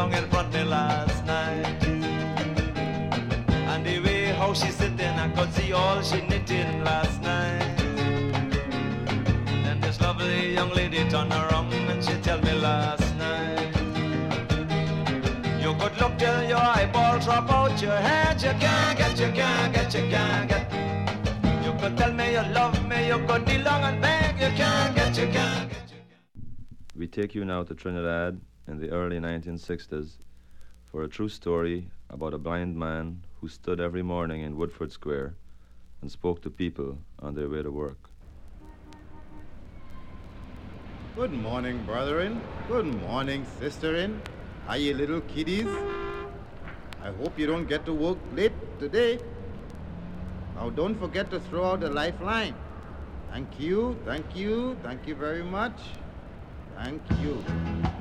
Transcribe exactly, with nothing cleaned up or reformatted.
down in front me last night. And the way how she sitting, I could see all she knitting last night. Then this lovely young lady turned around and she tell me last night, you could look till your eyeballs drop out your head. You can't get, you can't get, you can't get. You could tell me you love me, you could kneel down and beg. You can't get, you can't get, you can't. We take you now to Trinidad in the early nineteen sixties for a true story about a blind man who stood every morning in Woodford Square and spoke to people on their way to work. Good morning, brethren. Good morning, sisterin. Are you little kiddies? I hope you don't get to work late today. Now don't forget to throw out the lifeline. Thank you, thank you, thank you very much. Thank you.